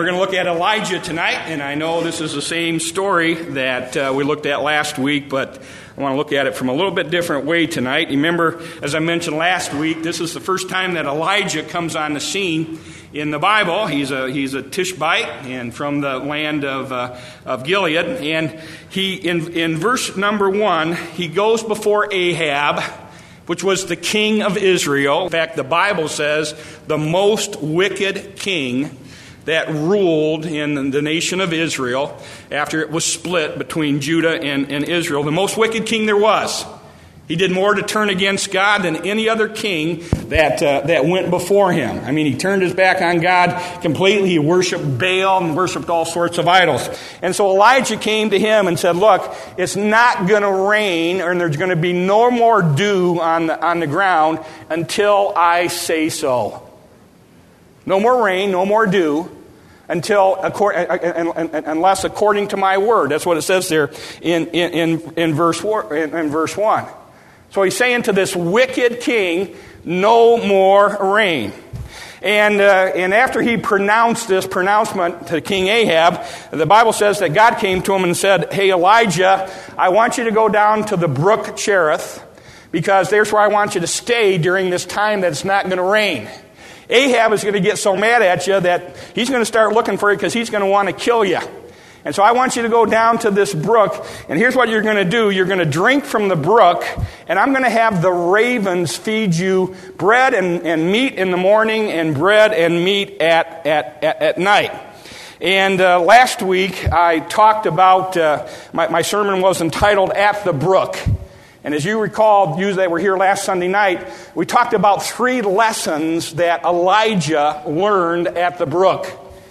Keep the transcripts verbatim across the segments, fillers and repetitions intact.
We're going to look at Elijah tonight, and I know this is the same story that uh, we looked at last week, but I want to look at it from a little bit different way tonight. Remember, as I mentioned last week, this is the first time that Elijah comes on the scene in the Bible. He's a he's a Tishbite and from the land of uh, of Gilead, and he in in verse number one, he goes before Ahab, which was the king of Israel. In fact, the Bible says the most wicked king that ruled in the nation of Israel after it was split between Judah and, and Israel. The most wicked king there was. He did more to turn against God than any other king that uh, that went before him. I mean, he turned his back on God completely. He worshipped Baal and worshipped all sorts of idols. And so Elijah came to him and said, look, it's not going to rain, and there's going to be no more dew on the, on the ground until I say so. No more rain, no more dew, until unless according to my word. That's what it says there in in in verse four, in, in verse one. So he's saying to this wicked king, no more rain. And uh, and after he pronounced this pronouncement to King Ahab, the Bible says that God came to him and said, "Hey Elijah, I want you to go down to the brook Cherith, because there's where I want you to stay during this time that it's not going to rain." Ahab is going to get so mad at you that he's going to start looking for you because he's going to want to kill you. And so I want you to go down to this brook, and here's what you're going to do. You're going to drink from the brook, and I'm going to have the ravens feed you bread and, and meat in the morning and bread and meat at, at, at, at night. And uh, last week I talked about, uh, my, my sermon was entitled, At the Brook. And as you recall, you that were here last Sunday night, we talked about three lessons that Elijah learned at the brook.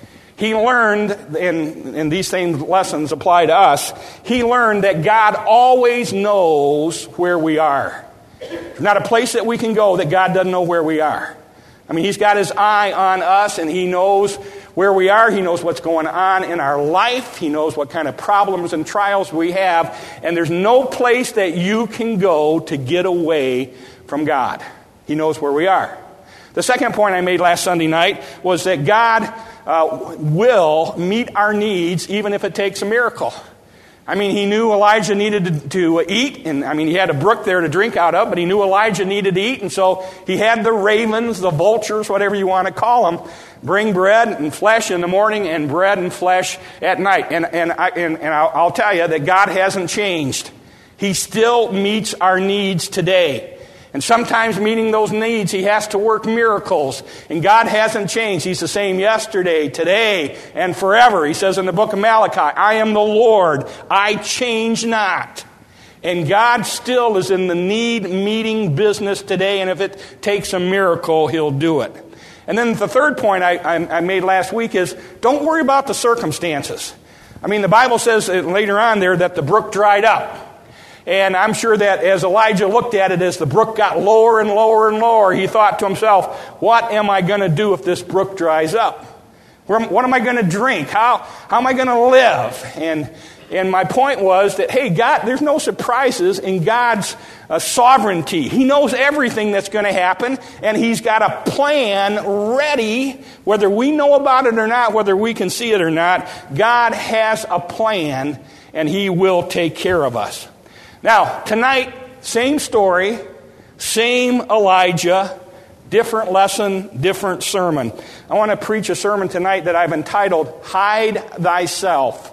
He learned, and, and these same lessons apply to us, he learned that God always knows where we are. There's not a place that we can go that God doesn't know where we are. I mean, he's got his eye on us, and he knows where we are. He knows what's going on in our life. He knows what kind of problems and trials we have. And there's no place that you can go to get away from God. He knows where we are. The second point I made last Sunday night was that God uh, will meet our needs even if it takes a miracle. I mean, he knew Elijah needed to, to eat, and I mean, he had a brook there to drink out of, but he knew Elijah needed to eat, and so he had the ravens, the vultures, whatever you want to call them, bring bread and flesh in the morning and bread and flesh at night. And and I and, and I'll, I'll tell you that God hasn't changed. He still meets our needs today. And sometimes meeting those needs, he has to work miracles. And God hasn't changed. He's the same yesterday, today, and forever. He says in the book of Malachi, I am the Lord, I change not. And God still is in the need-meeting business today, and if it takes a miracle, he'll do it. And then the third point I, I, I made last week is, don't worry about the circumstances. I mean, the Bible says later on there that the brook dried up. And I'm sure that as Elijah looked at it, as the brook got lower and lower and lower, he thought to himself, what am I going to do if this brook dries up? What am I going to drink? How, how am I going to live? And and my point was that, hey, God, there's no surprises in God's uh, sovereignty. He knows everything that's going to happen, and he's got a plan ready, whether we know about it or not, whether we can see it or not. God has a plan, and he will take care of us. Now, tonight, same story, same Elijah, different lesson, different sermon. I want to preach a sermon tonight that I've entitled, Hide Thyself.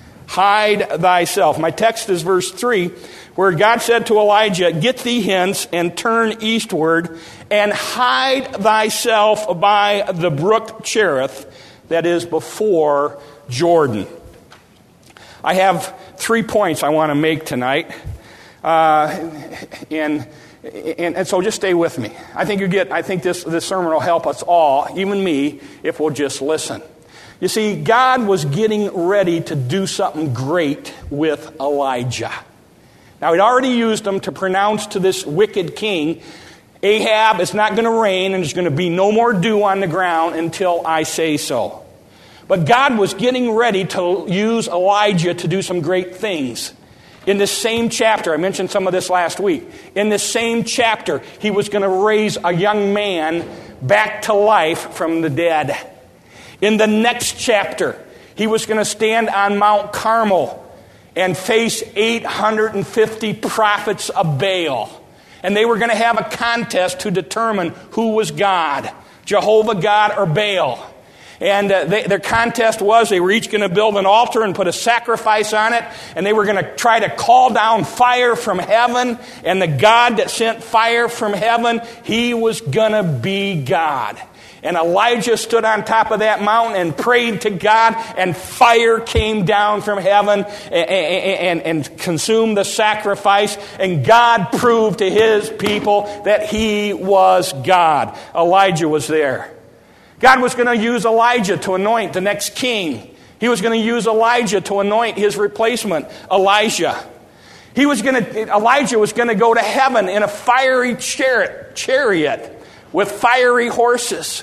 Hide Thyself. My text is verse three, where God said to Elijah, Get thee hence and turn eastward and hide thyself by the brook Cherith, that is before Jordan. I have three points I want to make tonight. Uh, and, and and so just stay with me. I think you get. I think this this sermon will help us all, even me, if we'll just listen. You see, God was getting ready to do something great with Elijah. Now, he'd already used him to pronounce to this wicked king, Ahab, it's not going to rain, and there's going to be no more dew on the ground until I say so. But God was getting ready to use Elijah to do some great things. In this same chapter, I mentioned some of this last week, in this same chapter, he was going to raise a young man back to life from the dead. In the next chapter, he was going to stand on Mount Carmel and face eight hundred fifty prophets of Baal. And they were going to have a contest to determine who was God, Jehovah God or Baal. And uh, they, their contest was they were each going to build an altar and put a sacrifice on it. And they were going to try to call down fire from heaven. And the God that sent fire from heaven, he was going to be God. And Elijah stood on top of that mountain and prayed to God, and fire came down from heaven and, and, and consumed the sacrifice. And God proved to his people that he was God. Elijah was there. God was going to use Elijah to anoint the next king. He was going to use Elijah to anoint his replacement, Elijah. He was going to, Elijah was going to go to heaven in a fiery chariot, chariot with fiery horses.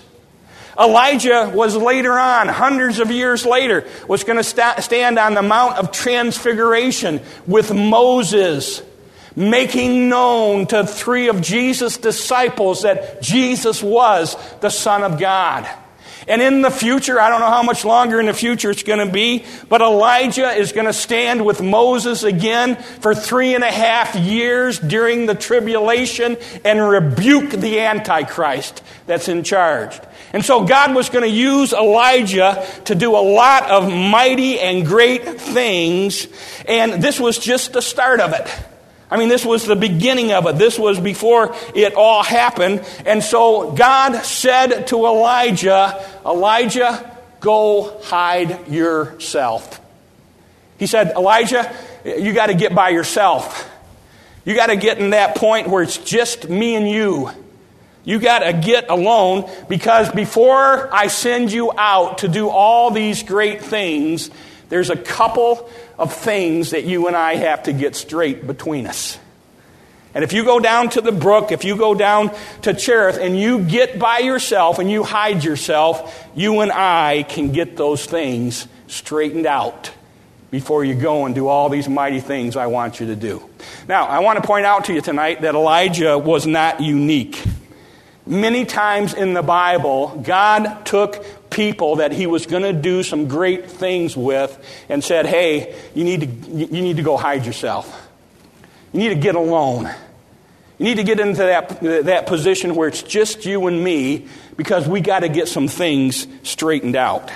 Elijah was later on, hundreds of years later, was going to st- stand on the Mount of Transfiguration with Moses, making known to three of Jesus' disciples that Jesus was the Son of God. And in the future, I don't know how much longer in the future it's going to be, but Elijah is going to stand with Moses again for three and a half years during the tribulation and rebuke the Antichrist that's in charge. And so God was going to use Elijah to do a lot of mighty and great things, and this was just the start of it. I mean, this was the beginning of it. This was before it all happened. And so God said to Elijah, Elijah, go hide yourself. He said, Elijah, you got to get by yourself. You got to get in that point where it's just me and you. You got to get alone, because before I send you out to do all these great things, there's a couple of things that you and I have to get straight between us. And if you go down to the brook, if you go down to Cherith and you get by yourself and you hide yourself, you and I can get those things straightened out before you go and do all these mighty things I want you to do. Now, I want to point out to you tonight that Elijah was not unique. Many times in the Bible, God took people that he was going to do some great things with and said, hey, you need to you need to go hide yourself. You need to get alone. You need to get into that, that position where it's just you and me, because we got to get some things straightened out.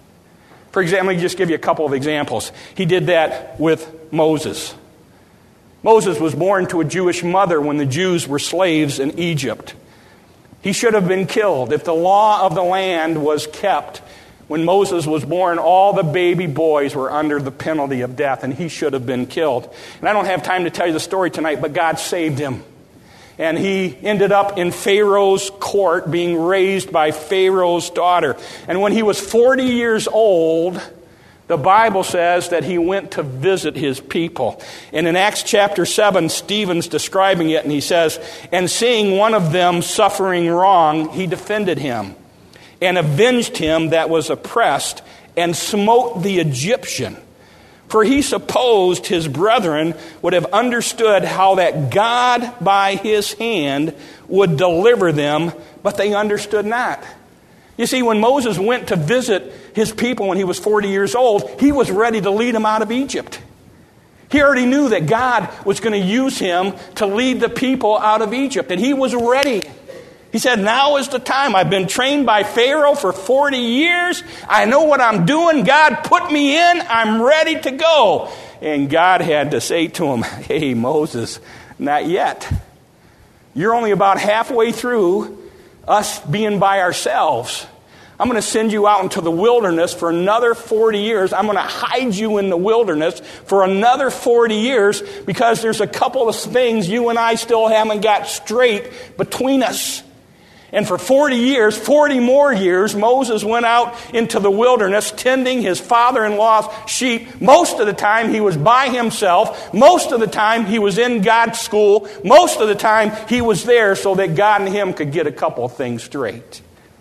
For example, let me just give you a couple of examples. He did that with Moses. Moses was born to a Jewish mother when the Jews were slaves in Egypt. He should have been killed. If the law of the land was kept, when Moses was born, all the baby boys were under the penalty of death, and he should have been killed. And I don't have time to tell you the story tonight, but God saved him. And he ended up in Pharaoh's court, being raised by Pharaoh's daughter. And when he was forty years old, the Bible says that he went to visit his people. And in Acts chapter seven, Stephen's describing it, and he says, and seeing one of them suffering wrong, he defended him and avenged him that was oppressed, and smote the Egyptian. For he supposed his brethren would have understood how that God by his hand would deliver them, but they understood not. You see, when Moses went to visit his people when he was forty years old, he was ready to lead them out of Egypt. He already knew that God was going to use him to lead the people out of Egypt, and he was ready. He said, now is the time. I've been trained by Pharaoh for forty years. I know what I'm doing. God put me in. I'm ready to go. And God had to say to him, hey, Moses, not yet. You're only about halfway through us being by ourselves. I'm going to send you out into the wilderness for another forty years. I'm going to hide you in the wilderness for another forty years, because there's a couple of things you and I still haven't got straight between us. And for forty years, forty more years, Moses went out into the wilderness tending his father-in-law's sheep. Most of the time he was by himself. Most of the time he was in God's school. Most of the time he was there so that God and him could get a couple of things straight.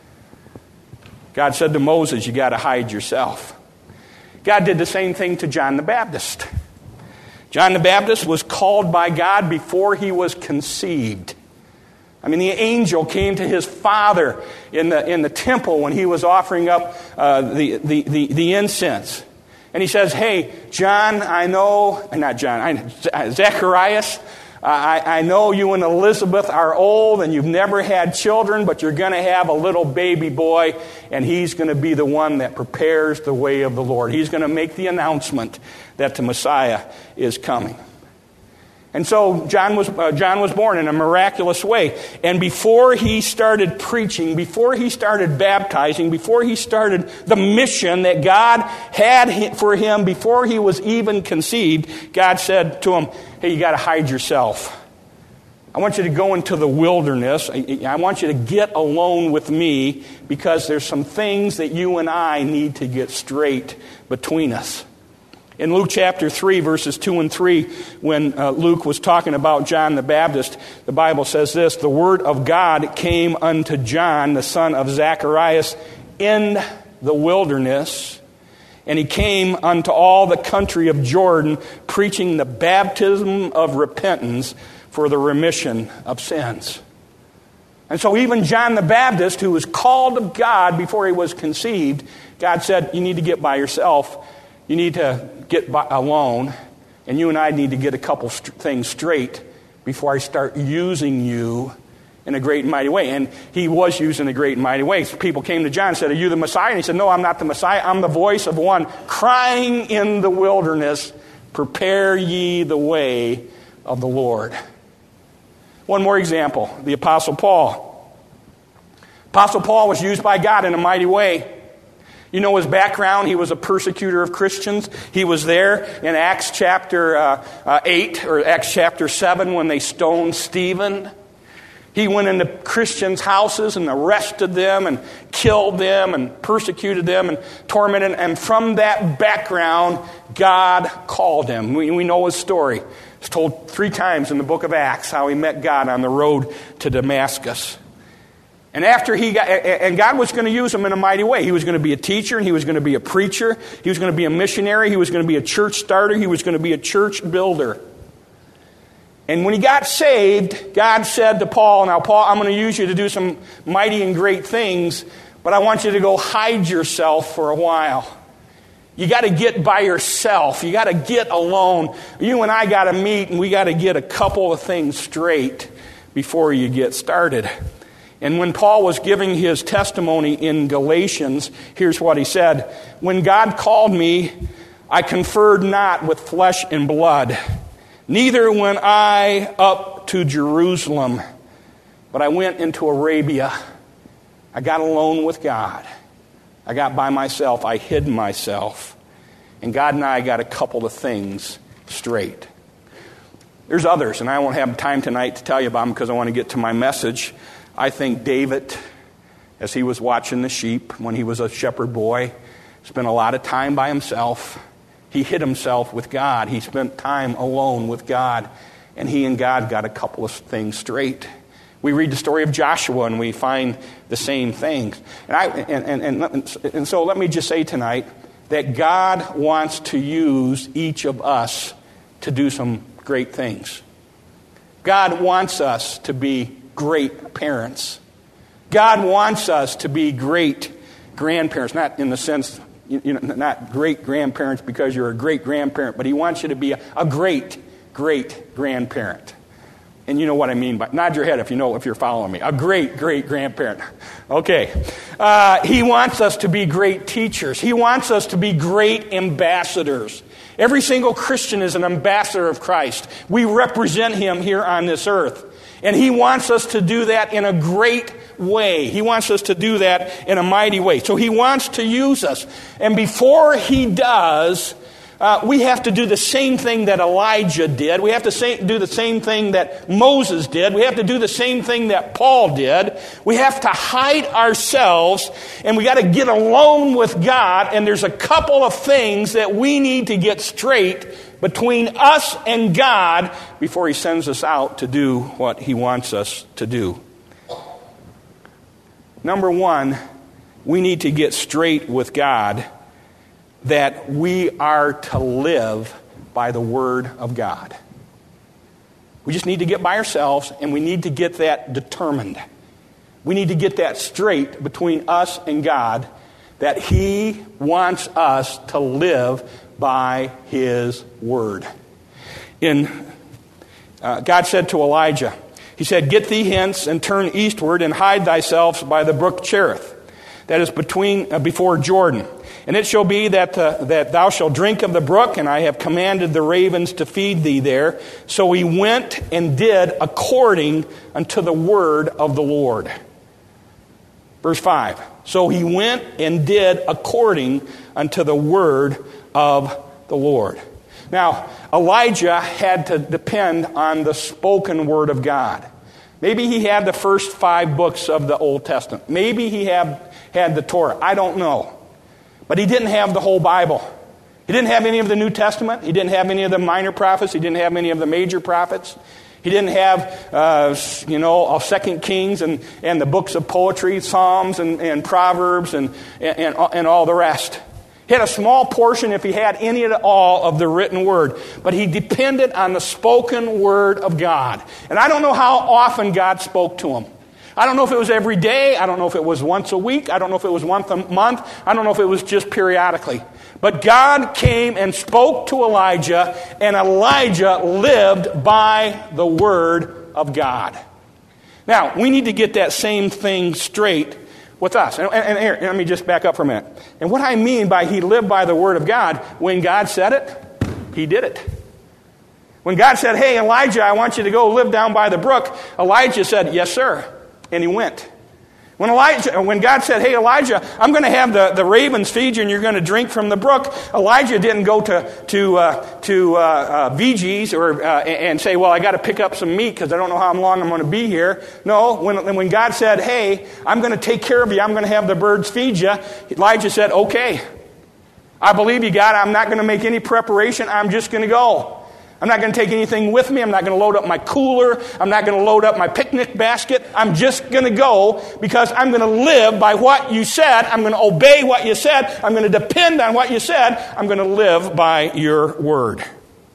God said to Moses, you got to hide yourself. God did the same thing to John the Baptist. John the Baptist was called by God before he was conceived. I mean, the angel came to his father in the in the temple when he was offering up uh, the, the, the, the incense. And he says, hey, John, I know, not John, I, Zacharias, I, I know you and Elizabeth are old and you've never had children, but you're going to have a little baby boy, and he's going to be the one that prepares the way of the Lord. He's going to make the announcement that the Messiah is coming. And so John was uh, John was born in a miraculous way. And before he started preaching, before he started baptizing, before he started the mission that God had for him before he was even conceived, God said to him, hey, you got to hide yourself. I want you to go into the wilderness. I want you to get alone with me because there's some things that you and I need to get straight between us. In Luke chapter three, verses two and three, when uh, Luke was talking about John the Baptist, the Bible says this, the word of God came unto John, the son of Zacharias, in the wilderness, and he came unto all the country of Jordan, preaching the baptism of repentance for the remission of sins. And so even John the Baptist, who was called of God before he was conceived, God said, you need to get by yourself. You need to get by alone, and you and I need to get a couple st- things straight before I start using you in a great and mighty way. And he was used in a great and mighty way. So people came to John and said, are you the Messiah? And he said, no, I'm not the Messiah. I'm the voice of one crying in the wilderness, prepare ye the way of the Lord. One more example, the Apostle Paul. Apostle Paul was used by God in a mighty way. You know his background. He was a persecutor of Christians. He was there in Acts chapter uh, uh, eight or Acts chapter seven when they stoned Stephen. He went into Christians' houses and arrested them and killed them and persecuted them and tormented them. And from that background, God called him. We, we know his story. It's told three times in the book of Acts how he met God on the road to Damascus. And after he got, and God was going to use him in a mighty way. He was going to be a teacher, and he was going to be a preacher. He was going to be a missionary. He was going to be a church starter. He was going to be a church builder. And when he got saved, God said to Paul, now Paul, I'm going to use you to do some mighty and great things, but I want you to go hide yourself for a while. You got to get by yourself. You got to get alone. You and I got to meet, and we got to get a couple of things straight before you get started. And when Paul was giving his testimony in Galatians, here's what he said. When God called me, I conferred not with flesh and blood, neither went I up to Jerusalem, but I went into Arabia. I got alone with God. I got by myself. I hid myself. And God and I got a couple of things straight. There's others, and I won't have time tonight to tell you about them because I want to get to my message. I think David, as he was watching the sheep when he was a shepherd boy, spent a lot of time by himself. He hid himself with God. He spent time alone with God. And he and God got a couple of things straight. We read the story of Joshua and we find the same things. And, I, and, and, and, and so let me just say tonight that God wants to use each of us to do some great things. God wants us to be great parents. God wants us to be great grandparents, not in the sense, you know, not great grandparents because you're a great grandparent, but he wants you to be a, a great, great grandparent. And you know what I mean by, nod your head if you know, if you're following me. A great, great grandparent. Okay. Uh, he wants us to be great teachers. He wants us to be great ambassadors. Every single Christian is an ambassador of Christ. We represent him here on this earth. And he wants us to do that in a great way. He wants us to do that in a mighty way. So he wants to use us. And before he does, uh, we have to do the same thing that Elijah did. We have to say, do the same thing that Moses did. We have to do the same thing that Paul did. We have to hide ourselves, and we got to get alone with God. And there's a couple of things that we need to get straight between us and God before he sends us out to do what he wants us to do. Number one, we need to get straight with God that we are to live by the Word of God. We just need to get by ourselves, and we need to get that determined. We need to get that straight between us and God, that He wants us to live by His word. In uh, God said to Elijah, He said, "Get thee hence and turn eastward and hide thyself by the brook Cherith, that is between uh, before Jordan. And it shall be that uh, that thou shalt drink of the brook, and I have commanded the ravens to feed thee there." So he went and did according unto the word of the Lord. Verse five. So he went and did according unto the word of the Lord. Now, Elijah had to depend on the spoken word of God. Maybe he had the first five books of the Old Testament. Maybe he had, had the Torah. I don't know. But he didn't have the whole Bible. He didn't have any of the New Testament. He didn't have any of the minor prophets. He didn't have any of the major prophets. He didn't have, uh, you know, Second Kings and, and the books of poetry, Psalms and, and Proverbs and, and, and all the rest. He had a small portion, if he had any at all, of the written word. But he depended on the spoken word of God. And I don't know how often God spoke to him. I don't know if it was every day. I don't know if it was once a week. I don't know if it was once a month. I don't know if it was just periodically. But God came and spoke to Elijah, and Elijah lived by the word of God. Now, we need to get that same thing straight with us. And, and, and here, let me just back up for a minute. And what I mean by he lived by the word of God, when God said it, he did it. When God said, "Hey, Elijah, I want you to go live down by the brook," Elijah said, "Yes, sir." And he went. When Elijah, when God said, "Hey, Elijah, I'm going to have the, the ravens feed you and you're going to drink from the brook," Elijah didn't go to to uh, to uh, uh, V G's or uh, and say, "Well, I got to pick up some meat because I don't know how long I'm going to be here." No, when when God said, "Hey, I'm going to take care of you. I'm going to have the birds feed you," Elijah said, "Okay, I believe you, God. I'm not going to make any preparation. I'm just going to go. I'm not going to take anything with me. I'm not going to load up my cooler. I'm not going to load up my picnic basket. I'm just going to go because I'm going to live by what you said. I'm going to obey what you said. I'm going to depend on what you said. I'm going to live by your word."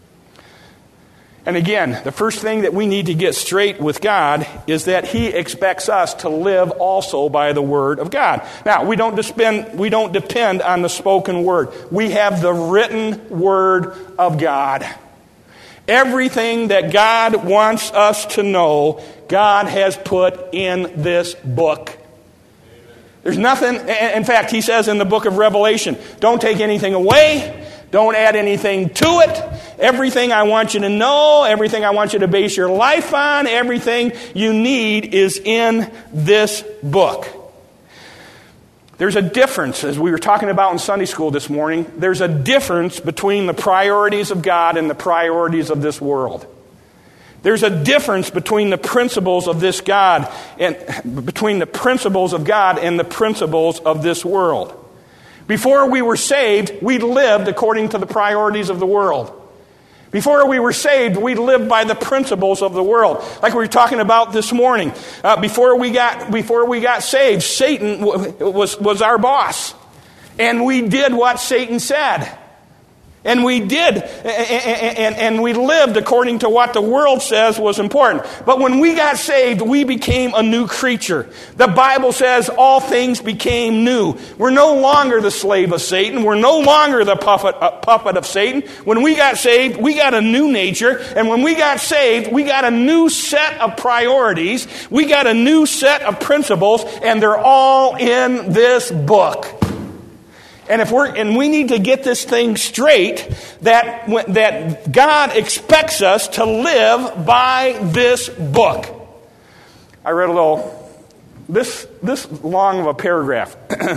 And again, the first thing that we need to get straight with God is that He expects us to live also by the word of God. Now, we don't depend, we don't depend on the spoken word. We have the written word of God. Everything that God wants us to know, God has put in this book. There's nothing, in fact, He says in the book of Revelation, don't take anything away, don't add anything to it. Everything I want you to know, everything I want you to base your life on, everything you need is in this book. There's a difference, as we were talking about in Sunday school this morning, there's a difference between the priorities of God and the priorities of this world. There's a difference between the principles of this God and between the principles of God and the principles of this world. Before we were saved, we lived according to the priorities of the world. Before we were saved, we lived by the principles of the world, like we were talking about this morning. Uh, before we got before we got saved, Satan w- was was our boss, and we did what Satan said, and we did, and, and, and we lived according to what the world says was important. But when we got saved, we became a new creature. The Bible says all things became new. We're no longer the slave of Satan. We're no longer the puppet, uh, puppet of Satan. When we got saved, we got a new nature. And when we got saved, we got a new set of priorities. We got a new set of principles. And they're all in this book. And if we're and we need to get this thing straight that that God expects us to live by this book. I read a little this this long of a paragraph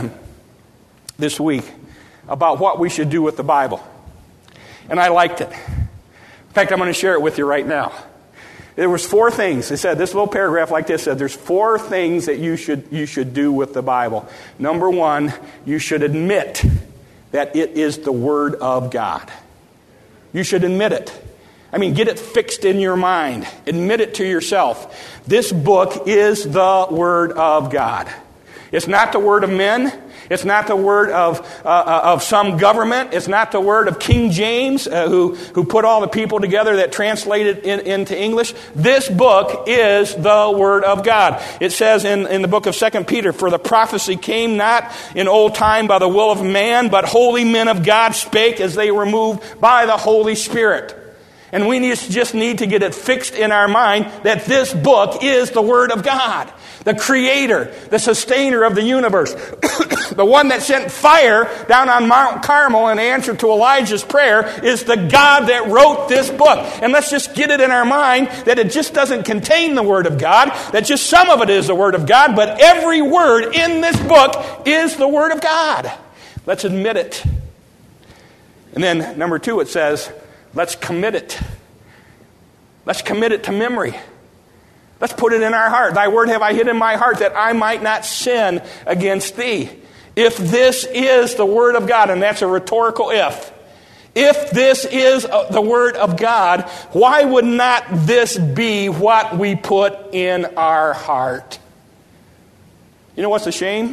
this week about what we should do with the Bible. And I liked it. In fact, I'm going to share it with you right now. There was four things. It said, this little paragraph like this said, there's four things that you should you should do with the Bible. Number one, you should admit that it is the Word of God. You should admit it. I mean, get it fixed in your mind. Admit it to yourself. This book is the Word of God. It's not the word of men. It's not the word of uh, of some government. It's not the word of King James, uh, who, who put all the people together that translated in, into English. This book is the Word of God. It says in, in the book of Second Peter, for the prophecy came not in old time by the will of man, but holy men of God spake as they were moved by the Holy Spirit. And we need, just need to get it fixed in our mind that this book is the Word of God. The creator, the sustainer of the universe, the one that sent fire down on Mount Carmel in answer to Elijah's prayer is the God that wrote this book. And let's just get it in our mind that it just doesn't contain the Word of God, that just some of it is the Word of God, but every word in this book is the Word of God. Let's admit it. And then number two, it says, let's commit it. Let's commit it to memory. Let's put it in our heart. Thy word have I hid in my heart that I might not sin against thee. If this is the Word of God, and that's a rhetorical if. If this is the Word of God, why would not this be what we put in our heart? You know what's a shame?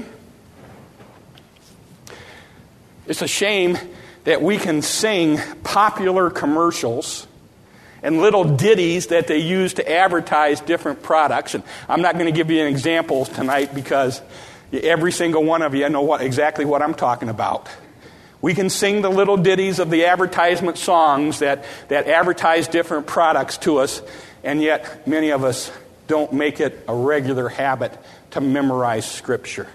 It's a shame that we can sing popular commercials and little ditties that they use to advertise different products. And I'm not going to give you an example tonight because every single one of you know what exactly what I'm talking about. We can sing the little ditties of the advertisement songs that, that advertise different products to us, and yet many of us don't make it a regular habit to memorize Scripture.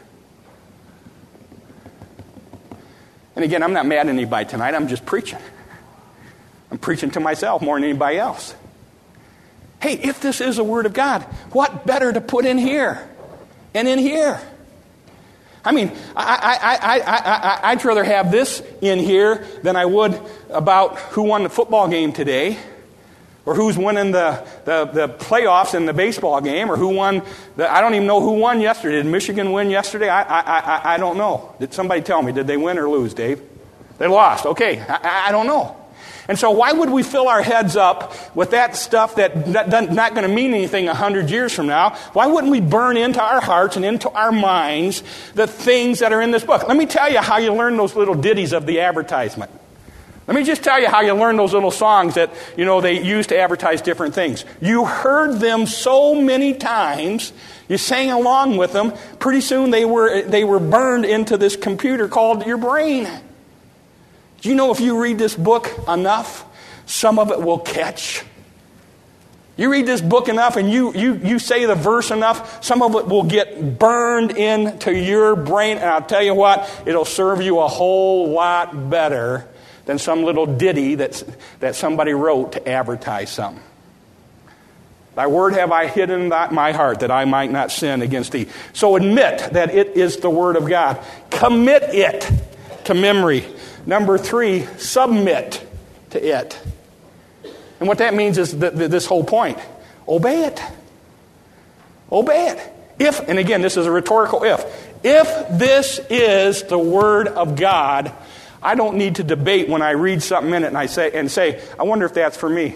And again, I'm not mad at anybody tonight. I'm just preaching. I'm preaching to myself more than anybody else. Hey, if this is a Word of God, what better to put in here and in here? I mean, I, I, I, I, I, I'd rather have this in here than I would about who won the football game today, or who's winning the, the, the playoffs in the baseball game, or who won the, I don't even know who won yesterday. Did Michigan win yesterday? I, I, I, I don't know. Did somebody tell me? Did they win or lose, Dave? They lost. Okay, I, I don't know. And so why would we fill our heads up with that stuff that, that's not going to mean anything a hundred years from now? Why wouldn't we burn into our hearts and into our minds the things that are in this book? Let me tell you how you learn those little ditties of the advertisement. Let me just tell you how you learn those little songs that, you know, they use to advertise different things. You heard them so many times, you sang along with them, pretty soon they were they were burned into this computer called your brain. Do you know if you read this book enough, some of it will catch? You read this book enough and you, you, you say the verse enough, some of it will get burned into your brain. And I'll tell you what, it'll serve you a whole lot better than some little ditty that's, that somebody wrote to advertise something. Thy word have I hidden in my heart that I might not sin against thee. So admit that it is the Word of God. Commit it to memory. Number three, submit to it. And what that means is that this whole point. Obey it. Obey it. If, and again, this is a rhetorical if. If this is the Word of God, I don't need to debate when I read something in it and I say, and say, I wonder if that's for me.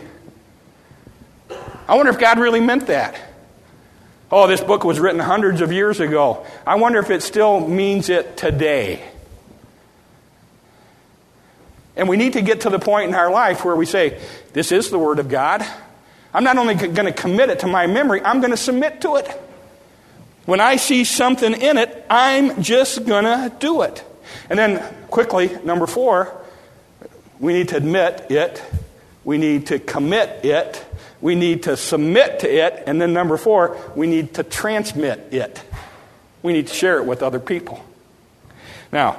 I wonder if God really meant that. Oh, this book was written hundreds of years ago. I wonder if it still means it today. And we need to get to the point in our life where we say, this is the Word of God. I'm not only going to commit it to my memory, I'm going to submit to it. When I see something in it, I'm just going to do it. And then quickly, number four, we need to admit it. We need to commit it. We need to submit to it. And then number four, we need to transmit it. We need to share it with other people. Now,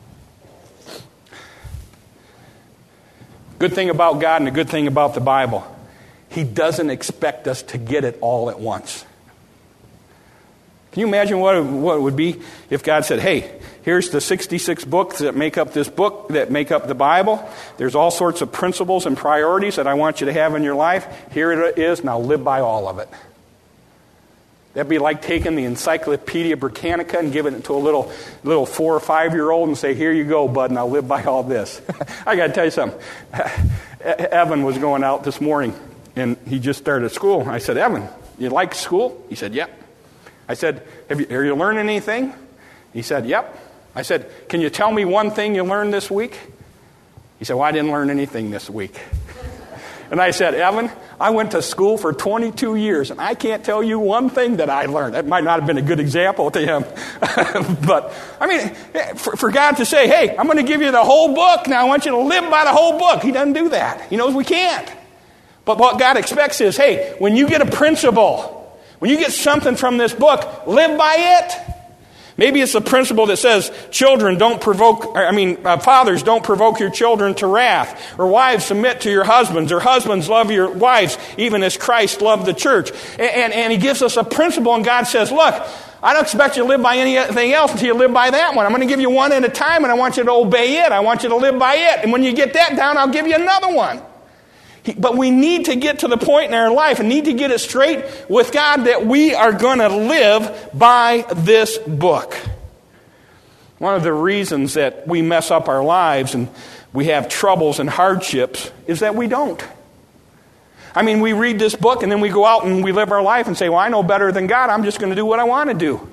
good thing about God and the good thing about the Bible, He doesn't expect us to get it all at once. Can you imagine what it, what it would be if God said, hey, here's the sixty-six books that make up this book, that make up the Bible. There's all sorts of principles and priorities that I want you to have in your life. Here it is, now live by all of it. That'd be like taking the Encyclopedia Britannica and giving it to a little little four or five-year-old and say, here you go, bud, now live by all this. I got to tell you something. Evan was going out this morning, and he just started school. I said, Evan, you like school? He said, yep. I said, Have you, are you learning anything? He said, yep. I said, can you tell me one thing you learned this week? He said, well, I didn't learn anything this week. And I said, Evan, I went to school for twenty-two years, and I can't tell you one thing that I learned. That might not have been a good example to him. But, I mean, for, for God to say, hey, I'm going to give you the whole book. Now I want you to live by the whole book. He doesn't do that. He knows we can't. But what God expects is, hey, when you get a principle, when you get something from this book, live by it. Maybe it's a principle that says, children don't provoke, I mean, uh, fathers don't provoke your children to wrath, or wives submit to your husbands, or husbands love your wives, even as Christ loved the church. And, and, and he gives us a principle, and God says, look, I don't expect you to live by anything else until you live by that one. I'm going to give you one at a time, and I want you to obey it. I want you to live by it. And when you get that down, I'll give you another one. But we need to get to the point in our life and need to get it straight with God that we are going to live by this book. One of the reasons that we mess up our lives and we have troubles and hardships is that we don't. I mean, we read this book and then we go out and we live our life and say, well, I know better than God. I'm just going to do what I want to do.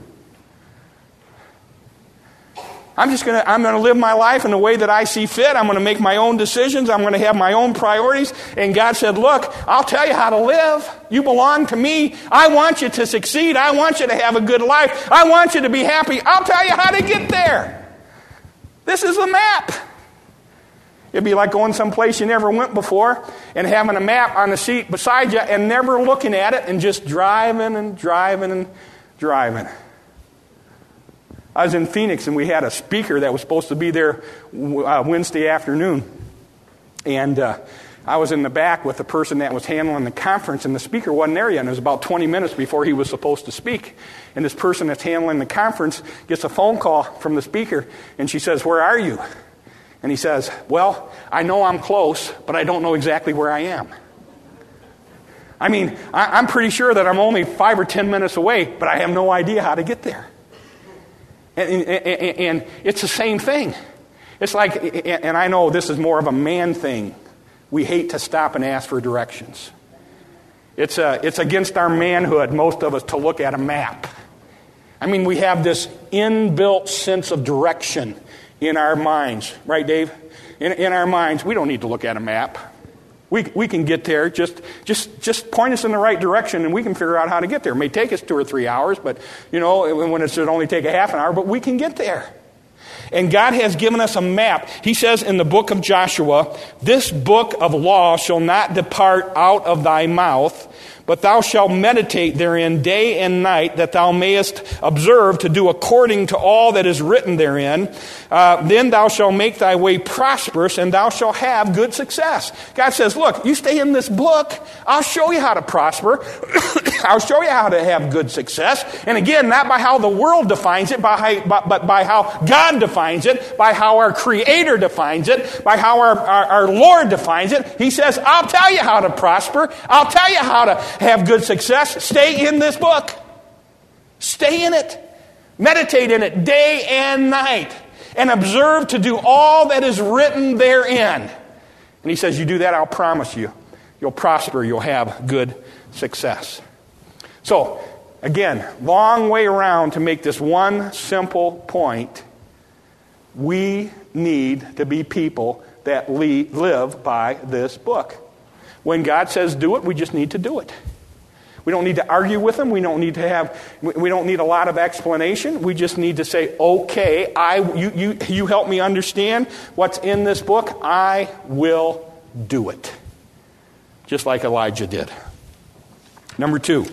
I'm just going to, I'm going to live my life in the way that I see fit. I'm going to make my own decisions. I'm going to have my own priorities. And God said, look, I'll tell you how to live. You belong to me. I want you to succeed. I want you to have a good life. I want you to be happy. I'll tell you how to get there. This is the map. It'd be like going someplace you never went before and having a map on the seat beside you and never looking at it and just driving and driving and driving. I was in Phoenix, and we had a speaker that was supposed to be there uh, Wednesday afternoon. And uh, I was in the back with the person that was handling the conference, and the speaker wasn't there yet. And it was about twenty minutes before he was supposed to speak. And this person that's handling the conference gets a phone call from the speaker, and she says, where are you? And he says, well, I know I'm close, but I don't know exactly where I am. I mean, I- I'm pretty sure that I'm only five or ten minutes away, but I have no idea how to get there. And, and, and it's the same thing. It's like, and I know this is more of a man thing. We hate to stop and ask for directions. It's a, it's against our manhood, most of us, to look at a map. I mean, we have this inbuilt sense of direction in our minds. Right, Dave? In, in our minds, we don't need to look at a map. We we can get there. Just just just point us in the right direction, and we can figure out how to get there. It may take us two or three hours, but you know, when it should only take a half an hour, but we can get there. And God has given us a map. He says in the book of Joshua, "This book of law shall not depart out of thy mouth, but thou shalt meditate therein day and night, that thou mayest observe to do according to all that is written therein. Uh, then thou shalt make thy way prosperous, and thou shalt have good success." God says, look, you stay in this book, I'll show you how to prosper. I'll show you how to have good success. And again, not by how the world defines it, by how, but by how God defines it, by how our Creator defines it, by how our, our, our Lord defines it. He says, I'll tell you how to prosper. I'll tell you how to have good success. Stay in this book. Stay in it. Meditate in it day and night. And observe to do all that is written therein. And he says, you do that, I'll promise you, you'll prosper, you'll have good success. So, again, long way around to make this one simple point. We need to be people that live by this book. When God says do it, we just need to do it. We don't need to argue with him. We don't need to have, we don't need a lot of explanation. We just need to say, okay, I, you, you, you help me understand what's in this book. I will do it. Just like Elijah did. Number two.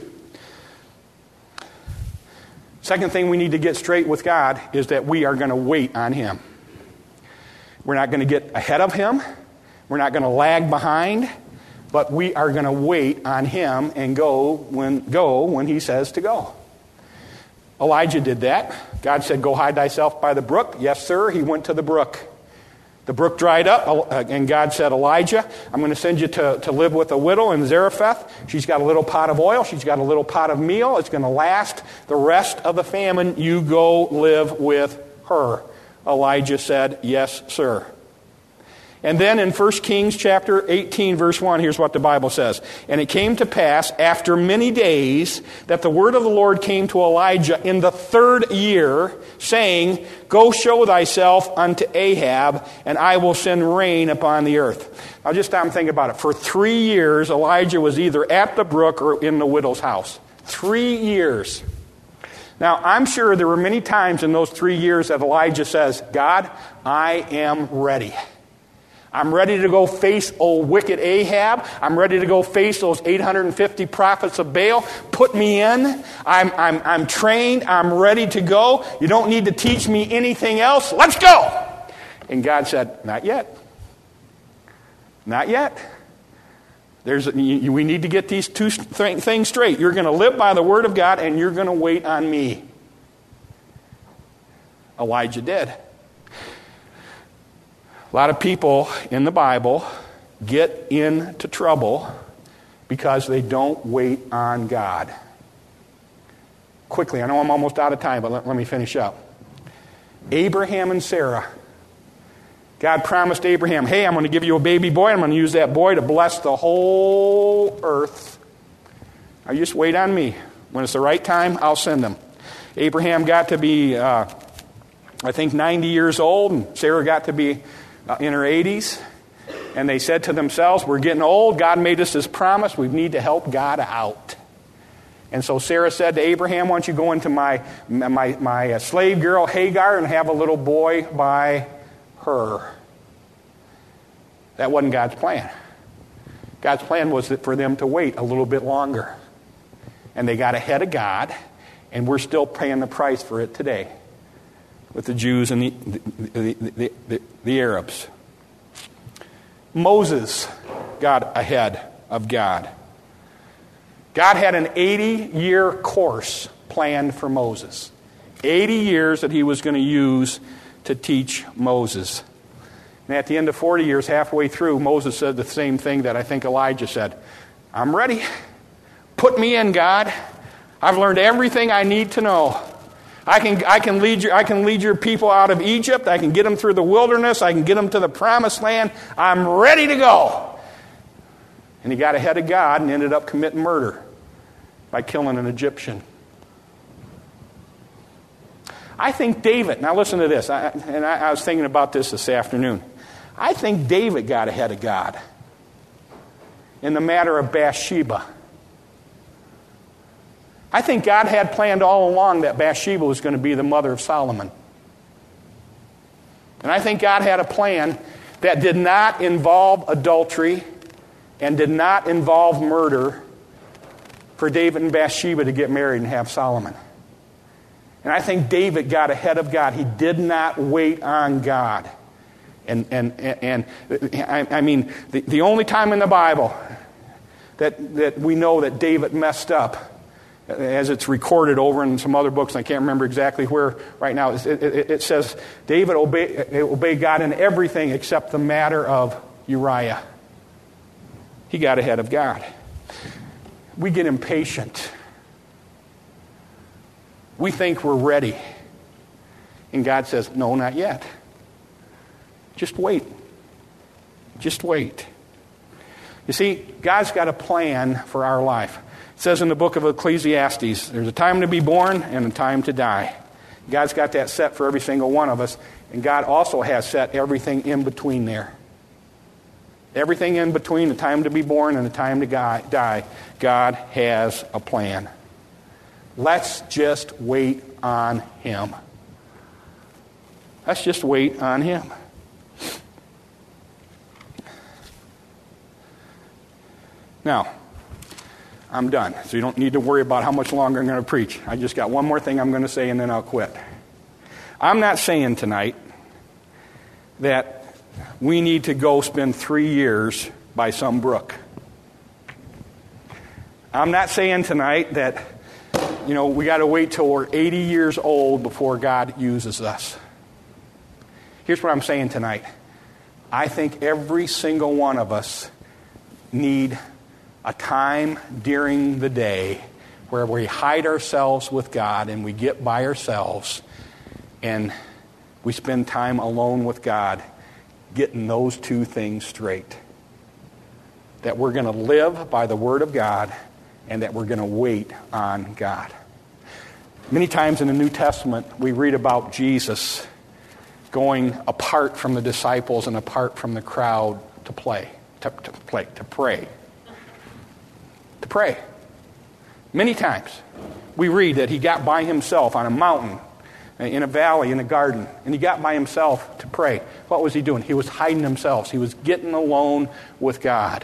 Second thing we need to get straight with God is that we are going to wait on him. We're not going to get ahead of him. We're not going to lag behind. But we are going to wait on him and go when go when he says to go. Elijah did that. God said, go hide thyself by the brook. Yes, sir. He went to the brook. The brook dried up, and God said, Elijah, I'm going to send you to, to live with a widow in Zarephath. She's got a little pot of oil. She's got a little pot of meal. It's going to last the rest of the famine. You go live with her. Elijah said, yes, sir. And then in First Kings chapter eighteen, verse one, here's what the Bible says. And it came to pass after many days that the word of the Lord came to Elijah in the third year, saying, Go show thyself unto Ahab, and I will send rain upon the earth. Now just stop and think about it. For three years, Elijah was either at the brook or in the widow's house. Three years. Now, I'm sure there were many times in those three years that Elijah says, God, I am ready. I'm ready to go face old wicked Ahab. I'm ready to go face those eight hundred fifty prophets of Baal. Put me in. I'm, I'm, I'm trained. I'm ready to go. You don't need to teach me anything else. Let's go. And God said, not yet. Not yet. There's, you, we need to get these two th- things straight. You're going to live by the word of God, and you're going to wait on me. Elijah did. A lot of people in the Bible get into trouble because they don't wait on God. Quickly, I know I'm almost out of time, but let, let me finish up. Abraham and Sarah. God promised Abraham, hey, I'm going to give you a baby boy. I'm going to use that boy to bless the whole earth. Now, you just wait on me. When it's the right time, I'll send them. Abraham got to be, uh, I think, ninety years old, and Sarah got to be uh, in her eighties. And they said to themselves, we're getting old. God made us this promise. We need to help God out. And so Sarah said to Abraham, why don't you go into my, my, my slave girl Hagar and have a little boy by her. That wasn't God's plan. God's plan was that for them to wait a little bit longer. And they got ahead of God, and we're still paying the price for it today with the Jews and the, the, the, the, the Arabs. Moses got ahead of God. God had an eighty-year course planned for Moses. eighty years that he was going to use to teach Moses. And at the end of forty years, halfway through, Moses said the same thing that I think Elijah said. I'm ready. Put me in, God. I've learned everything I need to know. I can, I can lead your, I can lead your people out of Egypt. I can get them through the wilderness. I can get them to the promised land. I'm ready to go. And he got ahead of God and ended up committing murder by killing an Egyptian. I think David, now listen to this, I, and I, I was thinking about this this afternoon. I think David got ahead of God in the matter of Bathsheba. I think God had planned all along that Bathsheba was going to be the mother of Solomon. And I think God had a plan that did not involve adultery and did not involve murder for David and Bathsheba to get married and have Solomon. And I think David got ahead of God. He did not wait on God. And and and, and I, I mean, the, the only time in the Bible that, that we know that David messed up, as it's recorded over in some other books, and I can't remember exactly where right now, it, it, it says David obeyed, obeyed God in everything except the matter of Uriah. He got ahead of God. We get impatient. We think we're ready. And God says, no, not yet. Just wait. Just wait. You see, God's got a plan for our life. It says in the book of Ecclesiastes, there's a time to be born and a time to die. God's got that set for every single one of us. And God also has set everything in between there. Everything in between the time to be born and the time to die, God has a plan. Let's just wait on Him. Let's just wait on Him. Now, I'm done, so you don't need to worry about how much longer I'm going to preach. I just got one more thing I'm going to say, and then I'll quit. I'm not saying tonight that we need to go spend three years by some brook. I'm not saying tonight that, you know, we got to wait till we're eighty years old before God uses us. Here's what I'm saying tonight. I think every single one of us need a time during the day where we hide ourselves with God and we get by ourselves and we spend time alone with God getting those two things straight. That we're going to live by the Word of God and that we're going to wait on God. Many times in the New Testament, we read about Jesus going apart from the disciples and apart from the crowd to play, to, to play, to pray. To pray. Many times we read that he got by himself on a mountain, in a valley, in a garden, and he got by himself to pray. What was he doing? He was hiding himself. He was getting alone with God.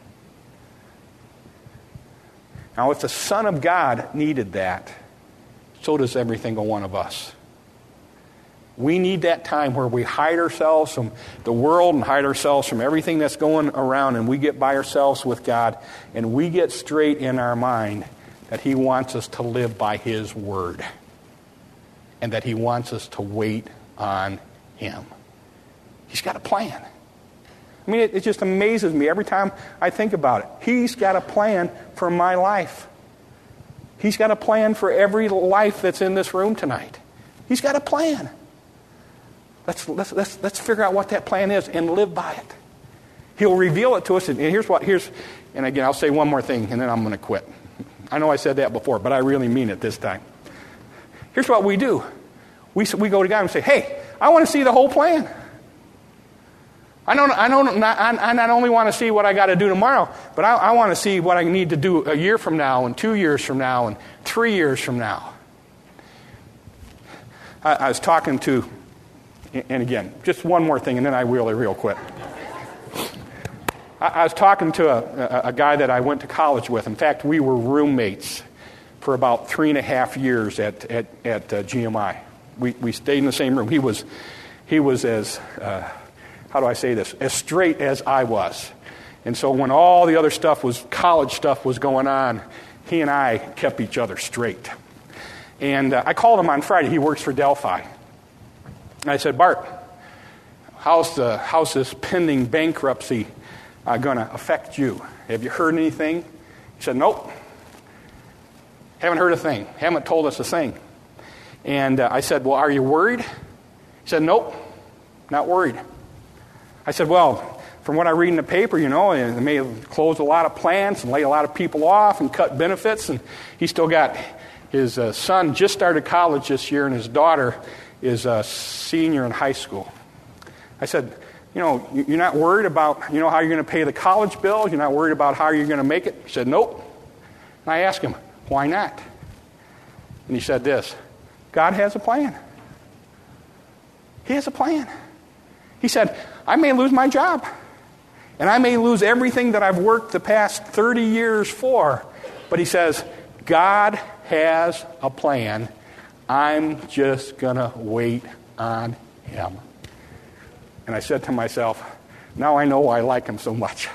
Now, if the Son of God needed that, so does every single one of us. We need that time where we hide ourselves from the world and hide ourselves from everything that's going around, and we get by ourselves with God, and we get straight in our mind that he wants us to live by his word, and that he wants us to wait on him. He's got a plan. I mean, it, it just amazes me every time I think about it. He's got a plan for my life. He's got a plan for every life that's in this room tonight. He's got a plan. Let's, let's, let's, let's figure out what that plan is and live by it. He'll reveal it to us. And here's what, here's, and again, I'll say one more thing and then I'm going to quit. I know I said that before, but I really mean it this time. Here's what we do. We, we go to God and say, hey, I want to see the whole plan. I don't, I don't, not, I not only want to see what I got to do tomorrow, but I, I want to see what I need to do a year from now and two years from now and three years from now. I, I was talking to, and again, just one more thing, and then I really, real quick. I, I was talking to a, a, a guy that I went to college with. In fact, we were roommates for about three and a half years at at, at uh, G M I. We we stayed in the same room. He was he was as uh, how do I say this? As straight as I was. And so when all the other stuff was, college stuff was going on, he and I kept each other straight. And uh, I called him on Friday. He works for Delphi. And I said, Bart, how's, the, how's this pending bankruptcy uh, going to affect you? Have you heard anything? He said, nope. Haven't heard a thing. Haven't told us a thing. And uh, I said, well, are you worried? He said, nope, not worried. I said, well, from what I read in the paper, you know, they may have closed a lot of plants and laid a lot of people off and cut benefits. And he still got his uh, son just started college this year, and his daughter is a senior in high school. I said, you know, you're not worried about, you know, how you're going to pay the college bill? You're not worried about how you're going to make it? He said, nope. And I asked him, why not? And he said this, God has a plan. He has a plan. He said, I may lose my job, and I may lose everything that I've worked the past thirty years for, but he says, God has a plan. I'm just going to wait on him. And I said to myself, now I know why I like him so much.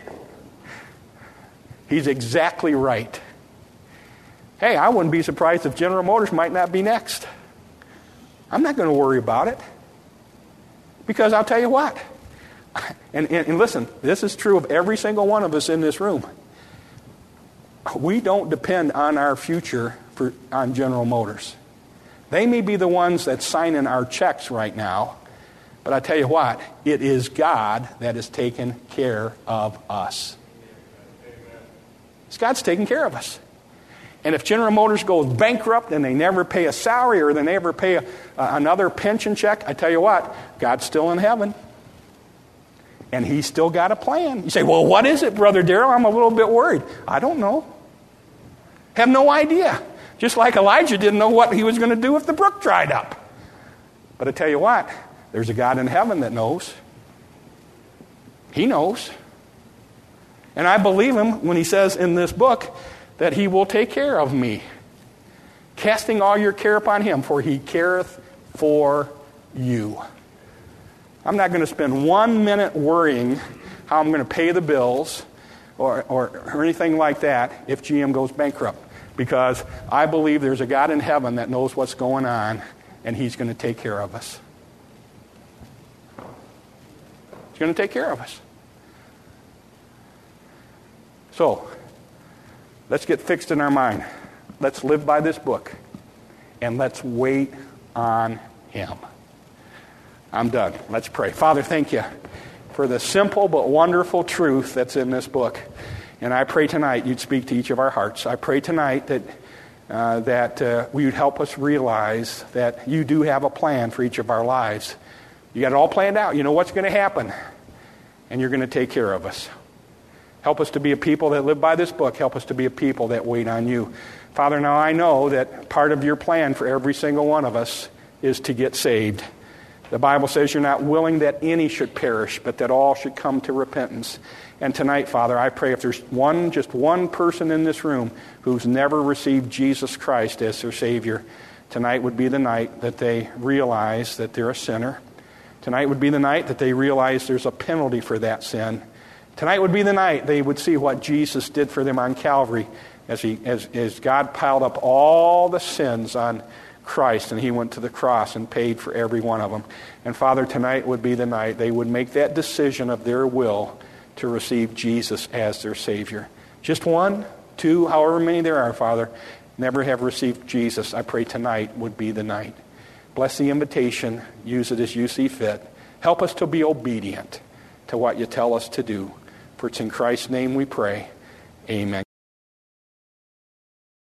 He's exactly right. Hey, I wouldn't be surprised if General Motors might not be next. I'm not going to worry about it. Because I'll tell you what, and, and, and listen, this is true of every single one of us in this room. We don't depend on our future for, on General Motors. They may be the ones that sign in our checks right now, but I tell you what, it is God that is taking care of us. It's God's taking care of us. And if General Motors goes bankrupt and they never pay a salary or they never pay a, uh, another pension check, I tell you what, God's still in heaven. And he's still got a plan. You say, well, what is it, Brother Darrell? I'm a little bit worried. I don't know. Have no idea. Just like Elijah didn't know what he was going to do if the brook dried up. But I tell you what, there's a God in heaven that knows. He knows. And I believe him when he says in this book that he will take care of me. Casting all your care upon him, for he careth for you. I'm not going to spend one minute worrying how I'm going to pay the bills or, or, or anything like that if G M goes bankrupt. Because I believe there's a God in heaven that knows what's going on, and he's going to take care of us. He's going to take care of us. So, let's get fixed in our mind. Let's live by this book. And let's wait on him. I'm done. Let's pray. Father, thank you for the simple but wonderful truth that's in this book. And I pray tonight you'd speak to each of our hearts. I pray tonight that uh, that uh, we would help us realize that you do have a plan for each of our lives. You got it all planned out. You know what's going to happen. And you're going to take care of us. Help us to be a people that live by this book. Help us to be a people that wait on you. Father, now I know that part of your plan for every single one of us is to get saved. The Bible says you're not willing that any should perish, but that all should come to repentance. And tonight, Father, I pray if there's one, just one person in this room who's never received Jesus Christ as their Savior, tonight would be the night that they realize that they're a sinner. Tonight would be the night that they realize there's a penalty for that sin. Tonight would be the night they would see what Jesus did for them on Calvary as he, as, as God piled up all the sins on Christ, and he went to the cross and paid for every one of them. And Father, tonight would be the night they would make that decision of their will to receive Jesus as their Savior. Just one, two, however many there are, Father, never have received Jesus. I pray tonight would be the night. Bless the invitation. Use it as you see fit. Help us to be obedient to what you tell us to do. For it's in Christ's name we pray. Amen.